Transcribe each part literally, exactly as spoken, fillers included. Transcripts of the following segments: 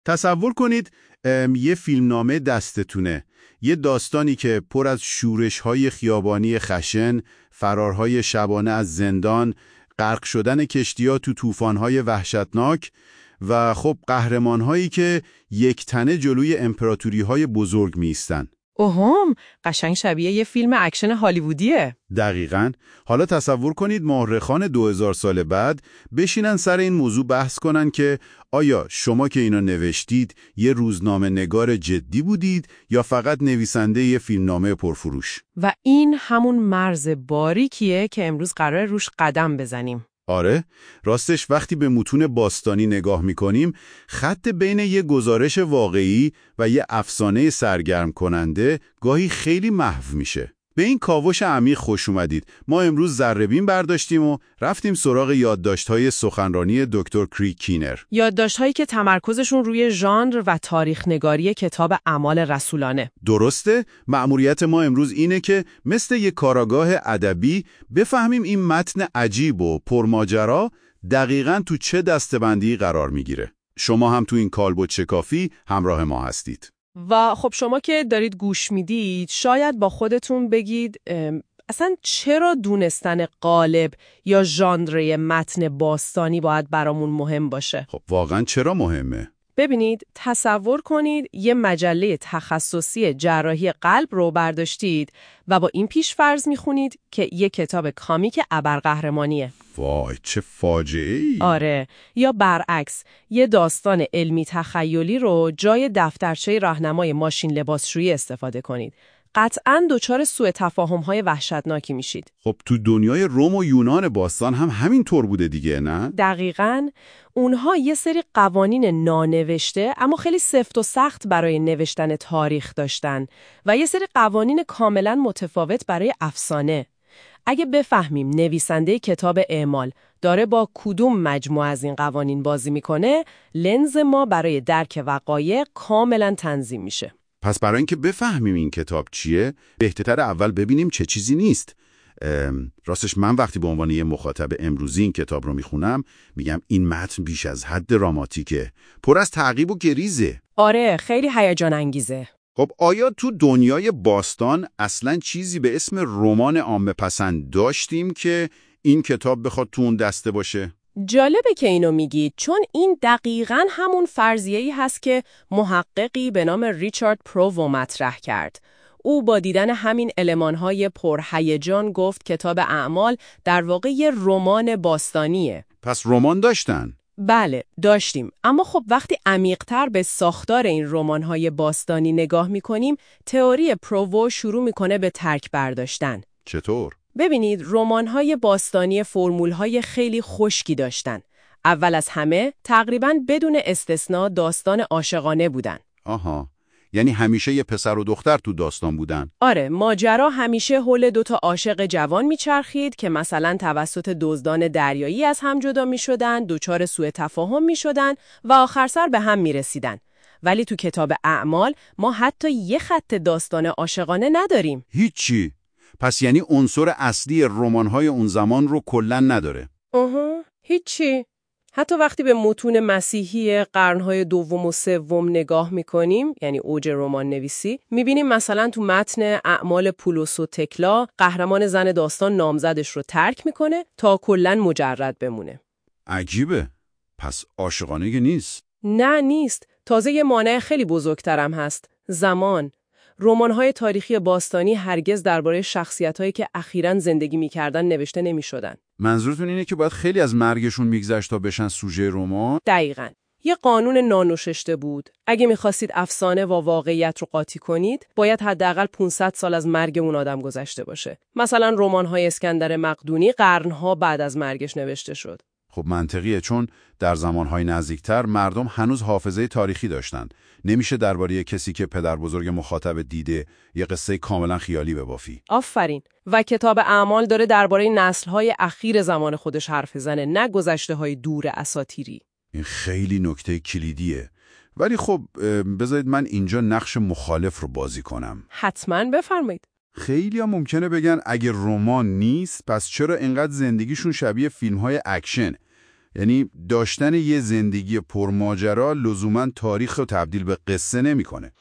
تصور کنید ام، یه فیلمنامه دستتونه. یه داستانی که پر از شورش‌های خیابانی خشن، فرارهای شبانه از زندان، غرق شدن کشتی‌ها تو طوفان‌های وحشتناک و خب قهرمان‌هایی که یک تنه جلوی امپراتوری‌های بزرگ می‌ایستن. اوهم، قشنگ شبیه یه فیلم اکشن هالیوودیه. دقیقاً. حالا تصور کنید مورخان دو هزار سال بعد بشینن سر این موضوع بحث کنن که آیا شما که اینا نوشتید یه روزنامه نگار جدی بودید یا فقط نویسنده یه فیلمنامه پرفروش؟ و این همون مرز باریکیه که امروز قرار روش قدم بزنیم. آره، راستش وقتی به متون باستانی نگاه میکنیم خط بین یه گزارش واقعی و یه افسانه سرگرم کننده گاهی خیلی محو میشه. به این کاوش عمیق خوش اومدید. ما امروز ذره‌بین برداشتیم و رفتیم سراغ یادداشت‌های سخنرانی دکتر کریگ کینر. یادداشت‌هایی که تمرکزشون روی ژانر و تاریخ نگاری کتاب اعمال رسولانه. درسته؟ مأموریت ما امروز اینه که مثل یک کاراگاه ادبی بفهمیم این متن عجیب و پرماجرا دقیقاً تو چه دسته‌بندی قرار میگیره. شما هم تو این کالبد شکافی همراه ما هستید. و خب شما که دارید گوش میدید شاید با خودتون بگید اصلا چرا دونستن قالب یا ژانر متن باستانی باید برامون مهم باشه؟ خب واقعا چرا مهمه؟ ببینید، تصور کنید یه مجله تخصصی جراحی قلب رو برداشتید و با این پیش فرض میخونید که یه کتاب کامیک ابرقهرمانیه. وای چه فاجعه‌ای! آره، یا برعکس یه داستان علمی تخیلی رو جای دفترچه راهنمای ماشین لباسشویی استفاده کنید. قطعاً دچار سوء تفاهم‌های وحشتناکی میشید. خب تو دنیای روم و یونان باستان هم همین طور بوده دیگه، نه؟ دقیقاً. اونها یه سری قوانین نانوشته اما خیلی سفت و سخت برای نوشتن تاریخ داشتن و یه سری قوانین کاملاً متفاوت برای افسانه. اگه بفهمیم نویسنده کتاب اعمال داره با کدوم مجموعه از این قوانین بازی میکنه، لنز ما برای درک وقایع کاملاً تنظیم میشه. پس برای اینکه بفهمیم این کتاب چیه، بهتر اول ببینیم چه چیزی نیست. راستش من وقتی به عنوان یه مخاطب امروزی این کتاب رو میخونم میگم این متن بیش از حد دراماتیکه، پر از تعقیب و گریزه. آره، خیلی هیجان انگیزه. خب آیا تو دنیای باستان اصلاً چیزی به اسم رمان عامه پسند داشتیم که این کتاب بخواد تو اون دسته باشه؟ جالبه که اینو میگید، چون این دقیقاً همون فرضیه‌ای هست که محققی به نام ریچارد پروو مطرح کرد. او با دیدن همین المان‌های پرهیجان گفت کتاب اعمال در واقع یه رمان باستانیه. پس رمان داشتن؟ بله، داشتیم. اما خب وقتی عمیق‌تر به ساختار این رمان‌های باستانی نگاه می‌کنیم، تئوری پروو شروع می‌کنه به ترک برداشتن. چطور؟ ببینید، رمان‌های باستانی فرمول‌های خیلی خشکی داشتن. اول از همه، تقریباً بدون استثنا داستان عاشقانه بودن. آها، یعنی همیشه یه پسر و دختر تو داستان بودن؟ آره، ماجرا همیشه حول دوتا عاشق جوان میچرخید که مثلا توسط دزدان دریایی از هم جدا میشدن، دچار سوء تفاهم میشدن و آخر سر به هم میرسیدن. ولی تو کتاب اعمال ما حتی یه خط داستان عاشقانه نداریم. هیچی. پس یعنی عنصر اصلی رمان‌های اون زمان رو کلاً نداره. آها، هیچی. حتی وقتی به متون مسیحی قرن‌های دوم و سوم نگاه می‌کنیم، یعنی اوج رمان نویسی، می‌بینیم مثلا تو متن اعمال پولس و تکلا، قهرمان زن داستان نامزدش رو ترک می‌کنه تا کلاً مجرد بمونه. عجیبه. پس عاشقانه نیست. نه نیست. تازه یه مانع خیلی بزرگترم هست. زمان. رمان‌های تاریخی باستانی هرگز درباره شخصیت‌هایی که اخیراً زندگی می‌کردن نوشته نمی‌شدن. منظورتون اینه که باید خیلی از مرگشون میگذشت تا بشن سوژه رمان؟ دقیقاً. یه قانون نانوشته بود. اگه می‌خواستید افسانه و واقعیت رو قاطی کنید، باید حداقل پانصد سال از مرگ اون آدم گذشته باشه. مثلا رمان‌های اسکندر مقدونی قرن‌ها بعد از مرگش نوشته شد. خب منطقیه، چون در زمانهای نزدیکتر مردم هنوز حافظه تاریخی داشتن. نمیشه درباره کسی که پدر بزرگ مخاطب دیده یه قصه کاملا خیالی ببافی. آفرین. و کتاب اعمال داره درباره نسل‌های اخیر زمان خودش حرف زنه، نه گذشته‌های دور اساطیری. این خیلی نکته کلیدیه. ولی خب بذارید من اینجا نقش مخالف رو بازی کنم. حتما بفرمایید. خیلی ها ممکنه بگن اگه رمان نیست پس چرا اینقدر زندگیشون شبیه فیلم‌های اکشن؟ یعنی داشتن یه زندگی پرماجرا لزوماً تاریخ رو تبدیل به قصه نمی‌کنه.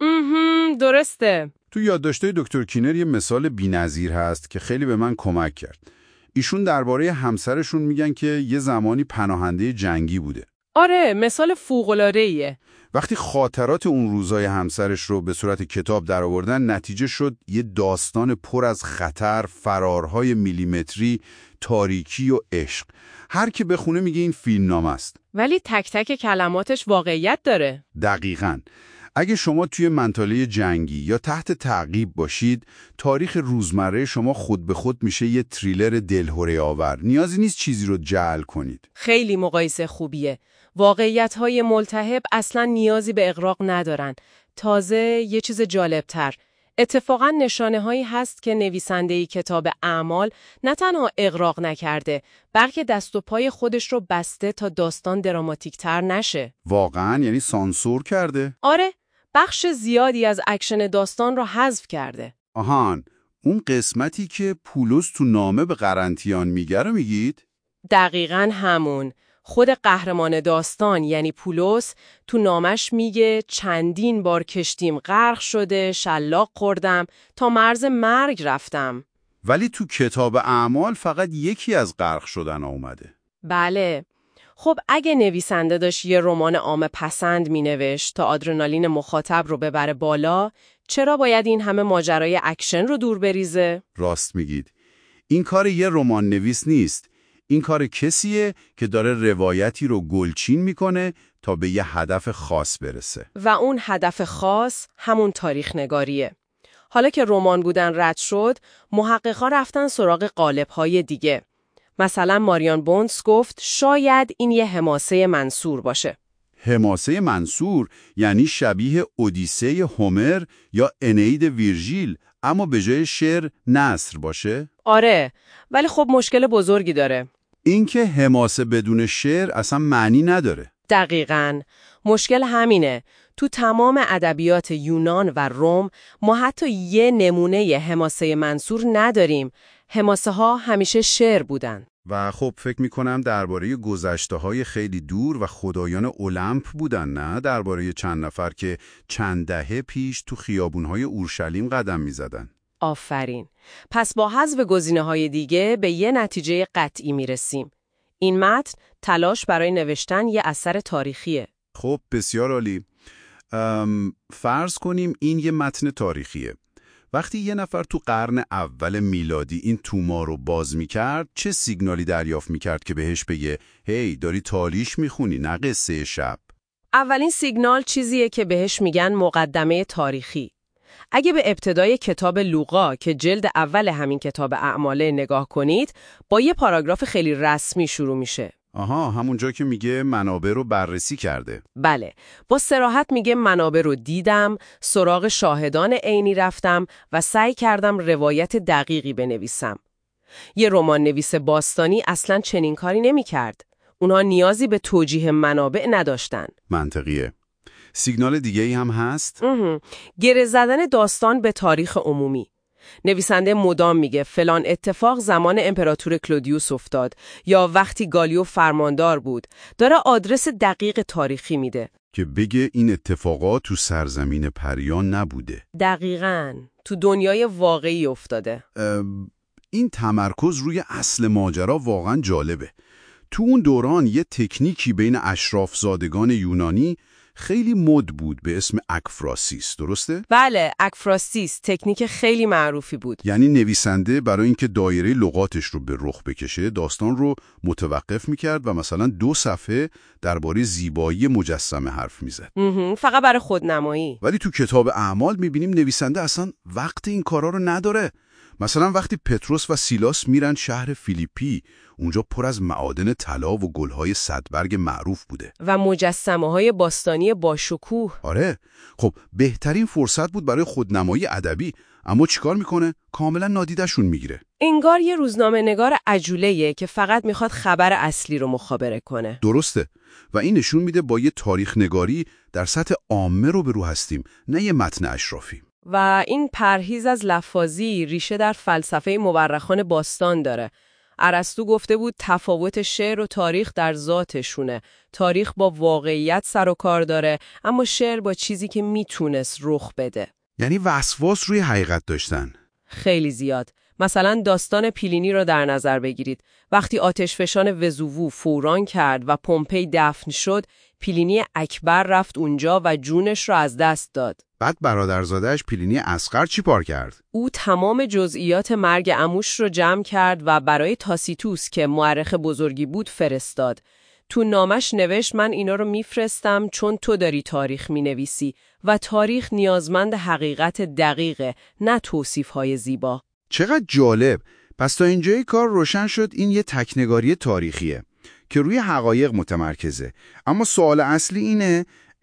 امم درسته. تو یادداشت‌های دکتر کینر یه مثال بی‌نظیر هست که خیلی به من کمک کرد. ایشون درباره همسرشون میگن که یه زمانی پناهنده جنگی بوده. آره، مثال فوق‌العاده‌ایه. وقتی خاطرات اون روزای همسرش رو به صورت کتاب درآوردن، نتیجه شد یه داستان پر از خطر، فرارهای میلیمتری، تاریکی و عشق. هر کی بخونه میگه این فیلمنامه است. ولی تک تک کلماتش واقعیت داره. دقیقاً. اگه شما توی منطقه جنگی یا تحت تعقیب باشید، تاریخ روزمره شما خود به خود میشه یه تریلر دلهره آور. نیازی نیست چیزی رو جعل کنید. خیلی مقایسه خوبیه. واقعیت‌های ملتهب اصلاً نیازی به اغراق ندارن. تازه یه چیز جالبتر. اتفاقاً نشانه‌هایی هست که نویسنده کتاب اعمال نه تنها اغراق نکرده، بلکه دست و پای خودش رو بسته تا داستان دراماتیک‌تر نشه. واقعاً؟ یعنی سانسور کرده؟ آره، بخش زیادی از اکشن داستان رو حذف کرده. آهان، اون قسمتی که پولس تو نامه به قرنتیان میگه رو میگید؟ دقیقاً همون. خود قهرمان داستان یعنی پولس تو نامش میگه چندین بار کشتیم غرق شده، شلاق خوردم، تا مرز مرگ رفتم. ولی تو کتاب اعمال فقط یکی از غرق شدن اومده. بله. خب اگه نویسنده داشت یه رمان عامه پسند مینوشت تا آدرنالین مخاطب رو ببره بالا، چرا باید این همه ماجرای اکشن رو دور بریزه؟ راست میگید. این کار یه رمان نویس نیست. این کار کسیه که داره روایتی رو گلچین میکنه تا به یه هدف خاص برسه. و اون هدف خاص همون تاریخ نگاریه. حالا که رمان بودن رد شد، محققا رفتن سراغ قالب‌های دیگه. مثلا ماریان بونس گفت شاید این یه حماسه منصور باشه. حماسه منصور یعنی شبیه اودیسه هومر یا انئید ویرژیل، اما به جای شعر نثر باشه؟ آره، ولی خب مشکل بزرگی داره. اینکه حماسه بدون شعر اصلا معنی نداره. دقیقاً. مشکل همینه. تو تمام ادبیات یونان و روم ما حتی یه نمونه حماسه منصور نداریم. حماسه ها همیشه شعر بودن. و خب فکر میکنم درباره گذشته های خیلی دور و خدایان المپ بودن، نه درباره چند نفر که چند دهه پیش تو خیابونهای اورشلیم قدم میزدن. آفرین. پس با حذف گزینه‌های دیگه به یه نتیجه قطعی میرسیم. این متن تلاش برای نوشتن یه اثر تاریخیه. خب بسیار عالی. فرض کنیم این یه متن تاریخیه. وقتی یه نفر تو قرن اول میلادی این توما رو باز میکرد، چه سیگنالی دریافت میکرد که بهش بگه هی داری تالیش میخونی نه قصه شب؟ اولین سیگنال چیزیه که بهش میگن مقدمه تاریخی. اگه به ابتدای کتاب لوقا که جلد اول همین کتاب اعماله نگاه کنید، با یه پاراگراف خیلی رسمی شروع میشه. آها، همونجا که میگه منابع رو بررسی کرده. بله، با صراحت میگه منابع رو دیدم، سراغ شاهدان عینی رفتم و سعی کردم روایت دقیقی بنویسم. یه رمان نویس باستانی اصلاً چنین کاری نمی‌کرد. اونها نیازی به توجیه منابع نداشتن. منطقیه. سیگنال دیگه‌ای هم هست؟ گره زدن داستان به تاریخ عمومی. نویسنده مدام میگه فلان اتفاق زمان امپراتور کلودیوس افتاد یا وقتی گالیو فرماندار بود. داره آدرس دقیق تاریخی میده که بگه این اتفاقات تو سرزمین پریان نبوده. دقیقاً تو دنیای واقعی افتاده. این تمرکز روی اصل ماجرا واقعا جالبه. تو اون دوران یه تکنیکی بین اشرافزادگان یونانی خیلی مد بود به اسم اکفراسیس، درسته؟ بله، اکفراسیس تکنیک خیلی معروفی بود. یعنی نویسنده برای اینکه دایره لغاتش رو به رخ بکشه، داستان رو متوقف میکرد و مثلا دو صفحه درباره زیبایی مجسمه حرف میزد. فقط برای خودنمایی. ولی تو کتاب اعمال میبینیم نویسنده اصلا وقت این کارا رو نداره. مثلا وقتی پتروس و سیلاس میرن شهر فیلیپی، اونجا پر از معادن طلا و گلهای صدبرگ معروف بوده و مجسمه‌های باستانی باشکوه. آره، خب بهترین فرصت بود برای خودنمایی ادبی، اما چیکار میکنه؟ کاملا نادیدشون میگیره. انگار یه روزنامه نگار عجوله‌ایه که فقط میخواد خبر اصلی رو مخابره کنه. درسته، و این نشون میده با یه تاریخ نگاری در سطح عامه رو به رو هستیم، نه یه متن اشرافی. و این پرهیز از لفاظی ریشه در فلسفه مورخان باستان داره. ارسطو گفته بود تفاوت شعر و تاریخ در ذاتشونه. تاریخ با واقعیت سر و کار داره، اما شعر با چیزی که میتونست رخ بده. یعنی وسواس روی حقیقت داشتن. خیلی زیاد. مثلا داستان پیلینی رو در نظر بگیرید. وقتی آتشفشان وزوو فوران کرد و پومپی دفن شد، پیلینی اکبر رفت اونجا و جونش رو از دست داد. بعد برادرزاده‌اش پیلینی اصغر چی کار کرد؟ او تمام جزئیات مرگ عموش رو جمع کرد و برای تاسیتوس که مورخ بزرگی بود فرستاد. تو نامش نوشت من اینا رو میفرستم چون تو داری تاریخ مینویسی و تاریخ نیازمند حقیقت دقیقه، نه توصیف‌های زیبا. چقدر جالب. پس تا اینجای کار روشن شد این یه تکنگاری تاریخیه که روی حقایق متمرکزه. اما سوال اصلی اینه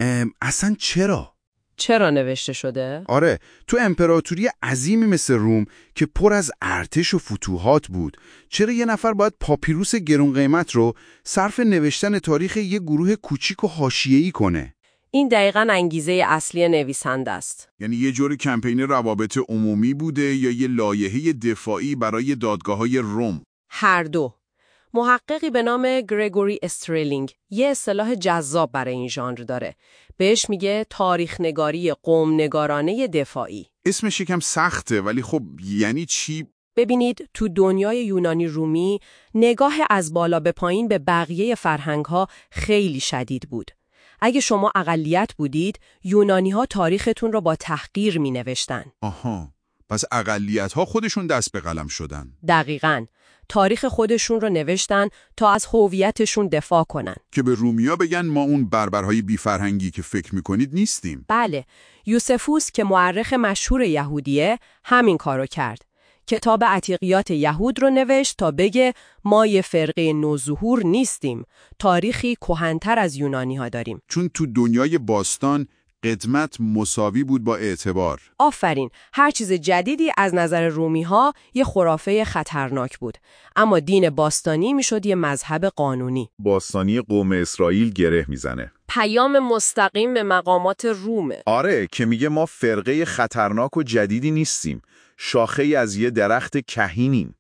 اصلا چرا؟ چرا نوشته شده؟ آره، تو امپراتوری عظیمی مثل روم که پر از ارتش و فتوحات بود، چرا یه نفر باید پاپیروس گرون قیمت رو صرف نوشتن تاریخ یه گروه کوچیک و حاشیه‌ای کنه؟ این دقیقاً انگیزه اصلی نویسنده است. یعنی یه جور کمپین روابط عمومی بوده یا یه لایحه دفاعی برای دادگاه‌های روم؟ هر دو. محققی به نام گرگوری استریلینگ یه اصطلاح جذاب برای این ژانر داره. بهش میگه تاریخ نگاری قوم نگارانه دفاعی. اسمش یکم سخته، ولی خب یعنی چی؟ ببینید تو دنیای یونانی رومی نگاه از بالا به پایین به بقیه فرهنگ‌ها خیلی شدید بود. اگه شما اقلیت بودید، یونانی‌ها تاریختون رو با تحقیر می‌نوشتن. آها، پس اقلیت‌ها خودشون دست به قلم شدن. دقیقاً. تاریخ خودشون رو نوشتن تا از هویتشون دفاع کنن. که به رومیا بگن ما اون بربرهای بی فرهنگی که فکر میکنید نیستیم. بله، یوسفوس که مورخ مشهور یهودیه همین کارو کرد. کتاب عتیقیات یهود رو نوشت تا بگه ما یه فرقه نوظهور نیستیم. تاریخی کهن‌تر از یونانی ها داریم. چون تو دنیای باستان قدمت مساوی بود با اعتبار. آفرین. هر چیز جدیدی از نظر رومی ها یه خرافه خطرناک بود. اما دین باستانی میشد یه مذهب قانونی. باستانی قوم اسرائیل گره میزنه. پیام مستقیم به مقامات رومه. آره، که میگه ما فرقه خطرناک و جدیدی نیستیم. شاخه‌ای از یه درخت کهینیم.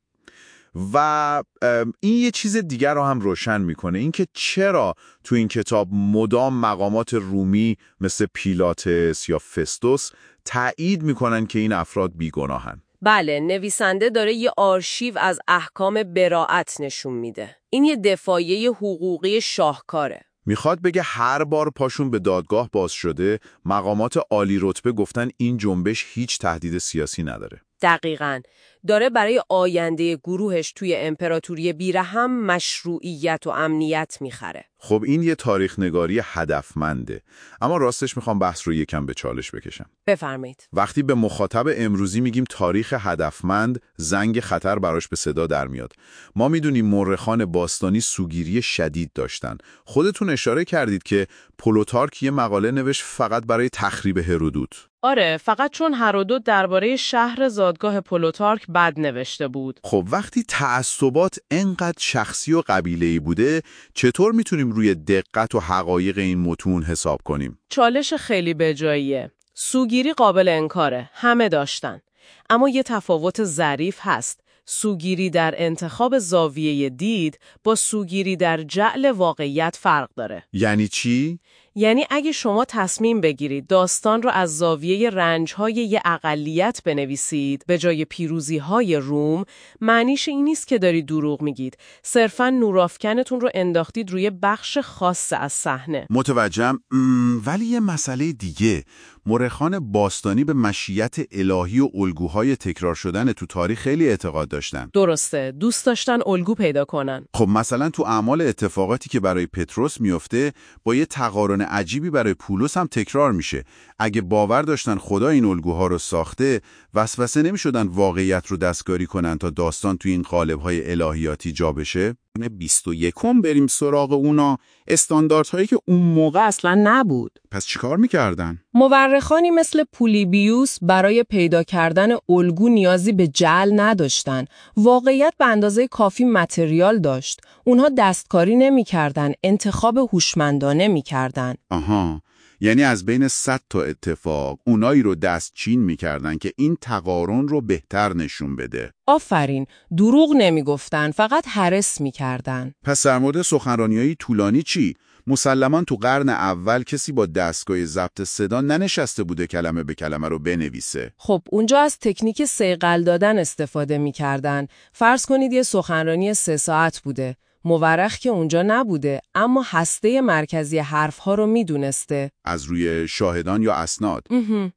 و این یه چیز دیگر رو هم روشن میکنه، اینکه چرا تو این کتاب مدام مقامات رومی مثل پیلاتس یا فستوس تایید میکنن که این افراد بیگناهن. بله، نویسنده داره یه آرشیو از احکام براءت نشون میده. این یه دفاعیه حقوقی شاهکاره. میخواد بگه هر بار پاشون به دادگاه باز شده، مقامات عالی رتبه گفتن این جنبش هیچ تهدید سیاسی نداره. دقیقاً. داره برای آینده گروهش توی امپراتوری بیرحم مشروعیت و امنیت میخره. خب این یه تاریخ نگاری هدفمنده. اما راستش میخوام بحث رو یکم به چالش بکشم. بفرمایید. وقتی به مخاطب امروزی میگیم تاریخ هدفمند، زنگ خطر براش به صدا در میاد. ما میدونیم مورخان باستانی سوگیری شدید داشتن. خودتون اشاره کردید که پلوتارک یه مقاله نوشت فقط برای تخریب هرودوت. آره، فقط چون هرودوت درباره شهر زادگاه پلوتارک بد نوشته بود. خب وقتی تعصبات انقدر شخصی و قبیله‌ای بوده، چطور میتونیم روی دقت و حقایق این متون حساب کنیم؟ چالش خیلی بجاییه. سوگیری قابل انکاره، همه داشتن. اما یه تفاوت ظریف هست. سوگیری در انتخاب زاویه دید با سوگیری در جعل واقعیت فرق داره. یعنی چی؟ یعنی اگه شما تصمیم بگیرید داستان رو از زاویه رنج‌های یه اقلیت بنویسید به جای پیروزی‌های روم، معنیش این نیست که دارید دروغ میگید. صرفاً نورافکنتون رو انداختید روی بخش خاص از صحنه. متوجهم. ولی یه مسئله دیگه، مورخان باستانی به مشیت الهی و الگوهای تکرار شدن تو تاریخ خیلی اعتقاد داشتن. درسته، دوست داشتن الگو پیدا کنن. خب مثلا تو اعمال اتفاقاتی که برای پتروس میفته با یه تقارن عجیبی برای پولس هم تکرار میشه. اگه باور داشتن خدا این الگوها رو ساخته، وسوسه نمیشدن واقعیت رو دستکاری کنن تا داستان تو این قالب‌های الهیاتی جا بشه. بیست و یکم بریم سراغ اونا، استانداردهایی که اون موقع اصلا نبود. پس چیکار میکردن؟ مورخانی مثل پولیبیوس برای پیدا کردن الگو نیازی به جعل نداشتن. واقعیت به اندازه کافی متریال داشت. اونها دستکاری نمی‌کردن، انتخاب هوشمندانه می‌کردن. آها، یعنی از بین صد تا اتفاق اونایی رو دستچین میکردن که این تقارن رو بهتر نشون بده. آفرین، دروغ نمیگفتن، فقط هرس میکردن. پس در مورد سخنرانی‌های طولانی چی؟ مسلماً تو قرن اول کسی با دستگاه ضبط صدا ننشسته بوده کلمه به کلمه رو بنویسه. خب اونجا از تکنیک صیقل دادن استفاده میکردن. فرض کنید یه سخنرانی سه ساعت بوده. مورخ که اونجا نبوده، اما هسته مرکزی حرفها رو میدونسته. از روی شاهدان یا اسناد.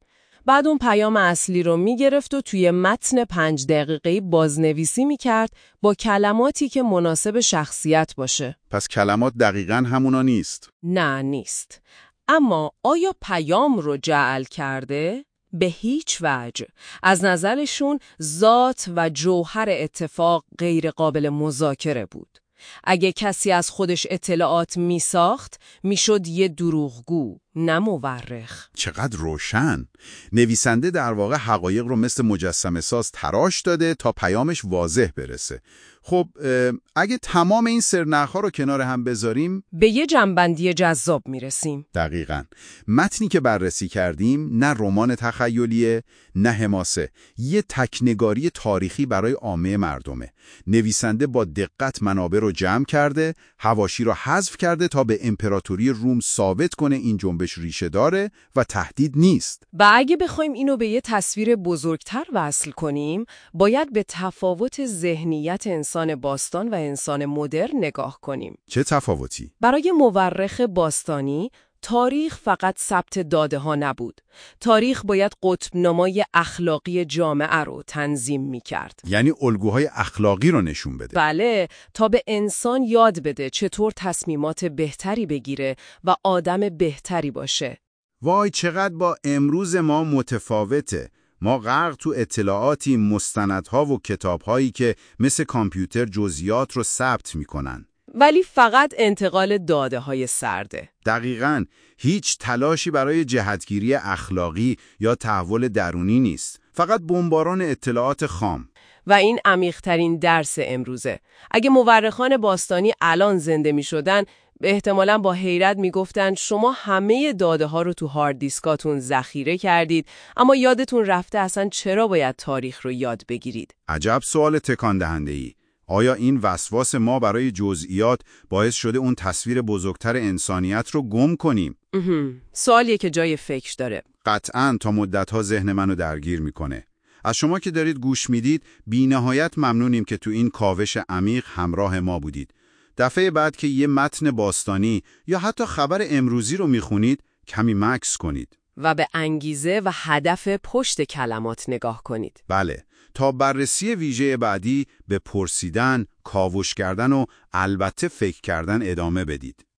بعد اون پیام اصلی رو میگرفت و توی متن پنج دقیقه‌ای بازنویسی میکرد با کلماتی که مناسب شخصیت باشه. پس کلمات دقیقاً همونا نیست؟ نه نیست. اما آیا پیام رو جعل کرده؟ به هیچ وجه. از نظرشون ذات و جوهر اتفاق غیر قابل مذاکره بود. اگه کسی از خودش اطلاعات می ساخت، می شد یه دروغگو، نه مورخ. چقدر روشن. نویسنده در واقع حقایق رو مثل مجسمه ساز تراش داده تا پیامش واضح برسه. خب اگه تمام این سرنخ‌ها رو کنار هم بذاریم به یه جنبندی جذاب میرسیم. دقیقاً. متنی که بررسی کردیم نه رمان تخیلیه، نه حماسه. یه تکنگاری تاریخی برای عامه مردمه. نویسنده با دقت منابع رو جمع کرده، حواشی رو حذف کرده تا به امپراتوری روم ثابت کنه این جنبش ریشه داره و تهدید نیست. و اگه بخوایم اینو به یه تصویر بزرگتر وصل کنیم، باید به تفاوت ذهنیت انسان باستان و انسان مدرن نگاه کنیم. چه تفاوتی؟ برای مورخ باستانی، تاریخ فقط ثبت داده ها نبود. تاریخ باید قطب‌نمای اخلاقی جامعه رو تنظیم می کرد. یعنی الگوهای اخلاقی رو نشون بده. بله، تا به انسان یاد بده چطور تصمیمات بهتری بگیره و آدم بهتری باشه. وای چقدر با امروز ما متفاوته. ما غرق تو اطلاعاتی، مستندها و کتابهایی که مثل کامپیوتر جزئیات رو ثبت میکنن. ولی فقط انتقال داده های سرده. دقیقاً. هیچ تلاشی برای جهتگیری اخلاقی یا تحول درونی نیست. فقط بمباران اطلاعات خام. و این عمیق‌ترین درس امروزه. اگه مورخان باستانی الان زنده می شدن، احتمالاً با حیرت میگفتن شما همه داده ها رو تو هارد دیسکاتون ذخیره کردید، اما یادتون رفته اصلا چرا باید تاریخ رو یاد بگیرید. عجب سوال تکان دهنده ای. آیا این وسواس ما برای جزئیات باعث شده اون تصویر بزرگتر انسانیت رو گم کنیم؟ سوالیه که جای فکر داره. قطعاً تا مدت‌ها ذهن منو درگیر میکنه. از شما که دارید گوش میدید بی‌نهایت ممنونیم که تو این کاوش عمیق همراه ما بودید. دفعه بعد که یه متن باستانی یا حتی خبر امروزی رو میخونید کمی مکث کنید و به انگیزه و هدف پشت کلمات نگاه کنید. بله، تا بررسی ویژه بعدی به پرسیدن، کاوش کردن و البته فکر کردن ادامه بدید.